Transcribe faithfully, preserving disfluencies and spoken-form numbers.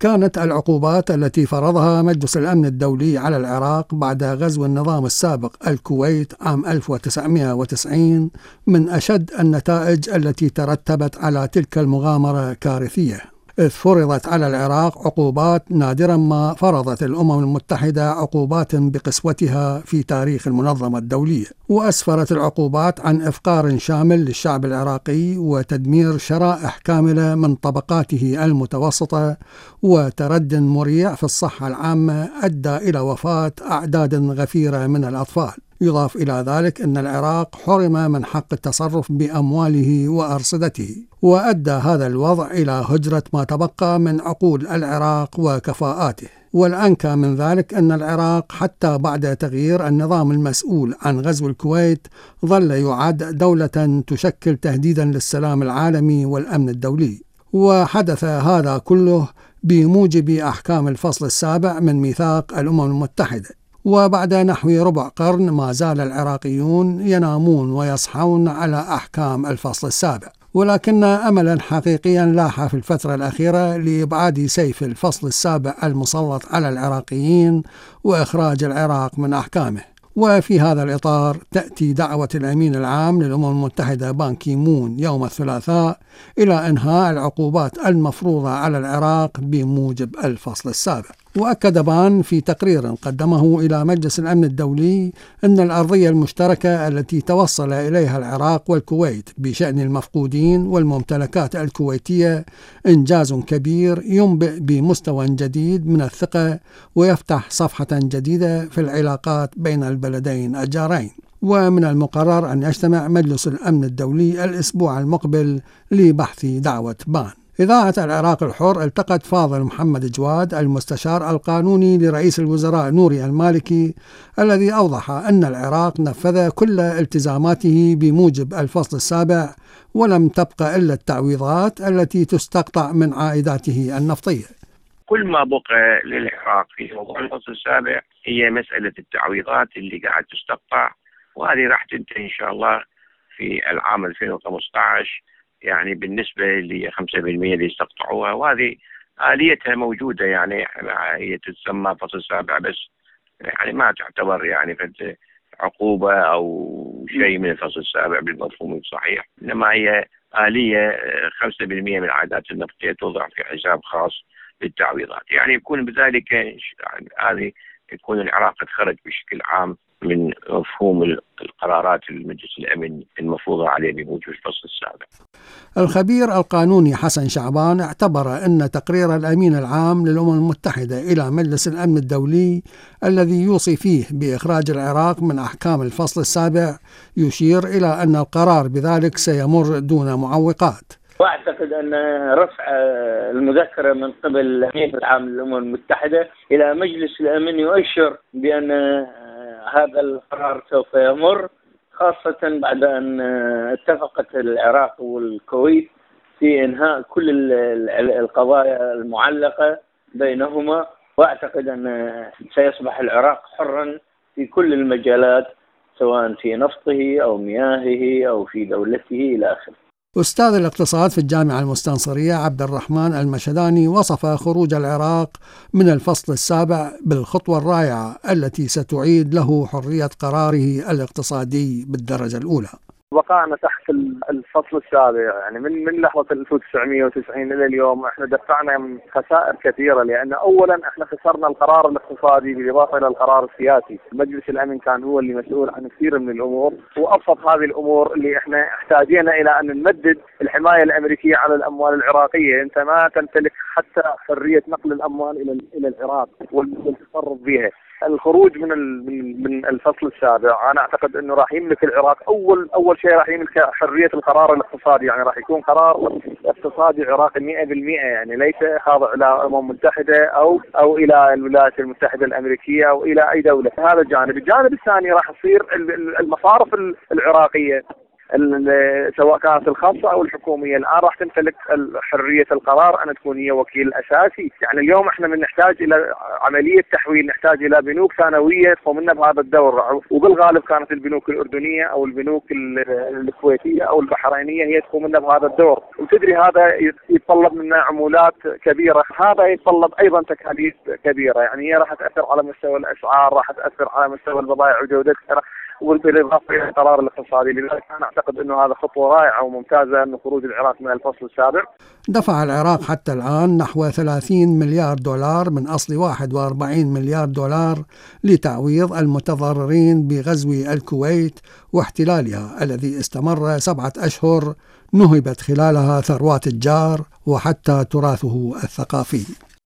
كانت العقوبات التي فرضها مجلس الأمن الدولي على العراق بعد غزو النظام السابق الكويت عام ألف وتسعمائة وتسعين من أشد النتائج التي ترتبت على تلك المغامرة كارثية، إذ فرضت على العراق عقوبات نادرا ما فرضت الأمم المتحدة عقوبات بقسوتها في تاريخ المنظمة الدولية، وأسفرت العقوبات عن إفقار شامل للشعب العراقي وتدمير شرائح كاملة من طبقاته المتوسطة، وترد مريع في الصحة العامة أدى إلى وفاة أعداد غفيرة من الأطفال. يضاف إلى ذلك أن العراق حرم من حق التصرف بأمواله وأرصدته، وأدى هذا الوضع إلى هجرة ما تبقى من عقول العراق وكفاءاته. والأنكى من ذلك أن العراق حتى بعد تغيير النظام المسؤول عن غزو الكويت ظل يعد دولة تشكل تهديدا للسلام العالمي والأمن الدولي، وحدث هذا كله بموجب أحكام الفصل السابع من ميثاق الأمم المتحدة. وبعد نحو ربع قرن ما زال العراقيون ينامون ويصحون على أحكام الفصل السابع، ولكن أملا حقيقيا لاح في الفترة الأخيرة لإبعاد سيف الفصل السابع المسلط على العراقيين وإخراج العراق من أحكامه. وفي هذا الإطار تأتي دعوة الأمين العام للأمم المتحدة بان كي مون يوم الثلاثاء إلى إنهاء العقوبات المفروضة على العراق بموجب الفصل السابع. وأكد بان في تقرير قدمه إلى مجلس الأمن الدولي أن الأرضية المشتركة التي توصل إليها العراق والكويت بشأن المفقودين والممتلكات الكويتية إنجاز كبير ينبئ بمستوى جديد من الثقة ويفتح صفحة جديدة في العلاقات بين البلدين الجارين. ومن المقرر أن يجتمع مجلس الأمن الدولي الأسبوع المقبل لبحث دعوة بان. إذاعة العراق الحر التقت فاضل محمد جواد المستشار القانوني لرئيس الوزراء نوري المالكي، الذي أوضح أن العراق نفذ كل التزاماته بموجب الفصل السابع، ولم تبقى إلا التعويضات التي تستقطع من عائداته النفطية. كل ما بقى للعراق في موضوع الفصل السابع هي مسألة التعويضات اللي قاعد تستقطع، وهذه راح تنتهي إن شاء الله في العام ألفين وخمسة عشر، يعني بالنسبة ل خمسة بالمئة اللي استقطعوها، وهذه آليتها موجودة. يعني هي تسمى فصل سابع بس يعني ما تعتبر يعني عقوبة أو شيء من الفصل السابع بالمفهوم الصحيح، إنما هي آلية خمسة بالمئة من العائدات النفطية توضع في حساب خاص للتعويضات. يعني يكون بذلك هذه يكون العراق قد خرج بشكل عام من مفهوم القرارات المجلس الأمن المفروضة عليه بموجب الفصل السابع. الخبير القانوني حسن شعبان اعتبر أن تقرير الأمين العام للأمم المتحدة إلى مجلس الأمن الدولي الذي يوصي فيه بإخراج العراق من أحكام الفصل السابع يشير إلى أن القرار بذلك سيمر دون معوقات. وأعتقد أن رفع المذكرة من قبل الأمين العام للأمم المتحدة إلى مجلس الأمن يؤشر بأن هذا القرار سوف يمر، خاصة بعد أن اتفقت العراق والكويت في إنهاء كل القضايا المعلقة بينهما. وأعتقد أن سيصبح العراق حرا في كل المجالات، سواء في نفطه أو مياهه أو في دولته إلى آخره. أستاذ الاقتصاد في الجامعة المستنصرية عبد الرحمن المشهداني وصف خروج العراق من الفصل السابع بالخطوة الرائعة التي ستعيد له حرية قراره الاقتصادي بالدرجة الأولى. بقائنا تحت الفصل السابع يعني من من لحظة ألف وتسعمئة وتسعين إلى اليوم احنا دفعنا من خسائر كثيرة، لأن أولا احنا خسرنا القرار الاقتصادي بالإضافة إلى القرار السياسي. مجلس الأمن كان هو اللي مسؤول عن كثير من الأمور، وأبسط هذه الأمور اللي احنا احتاجينا إلى أن نمدد الحماية الأمريكية على الأموال العراقية. أنت ما تمتلك حتى حرية نقل الأموال إلى إلى العراق والتصرف بها. الخروج من من الفصل السابع انا اعتقد انه راح يملك العراق اول اول شيء راح يملك حريه القرار الاقتصادي، يعني راح يكون قرار اقتصادي عراقي مئة بالمئة، يعني ليس خاضع الى الامم المتحده او او الى الولايات المتحده الامريكيه او الى اي دوله. هذا الجانب. الجانب الثاني راح يصير المصارف العراقيه سواء كانت الخاصة أو الحكومية. الآن راح تمتلك حرية القرار أن تكون هي وكيل أساسي. يعني اليوم احنا من نحتاج إلى عملية تحويل، نحتاج إلى بنوك ثانوية تقوم لنا بهذا الدور، وبالغالب كانت البنوك الأردنية أو البنوك الكويتية أو البحرينية هي تقوم لنا بهذا الدور. وتدري هذا يتطلب منا عمولات كبيرة، هذا يتطلب أيضا تكاليف كبيرة، يعني هي راح تأثر على مستوى الأسعار، راح تأثر على مستوى البضائع وجودتها، وبالإضافة إلى القرار الاقتصادي. لذلك أنا أعتقد أنه هذا خطوة رائعة وممتازة أن خروج العراق من الفصل السابع. دفع العراق حتى الآن نحو ثلاثين مليار دولار من أصل واحد وأربعين مليار دولار لتعويض المتضررين بغزو الكويت واحتلالها الذي استمر سبعة أشهر، نهبت خلالها ثروات الجار وحتى تراثه الثقافي.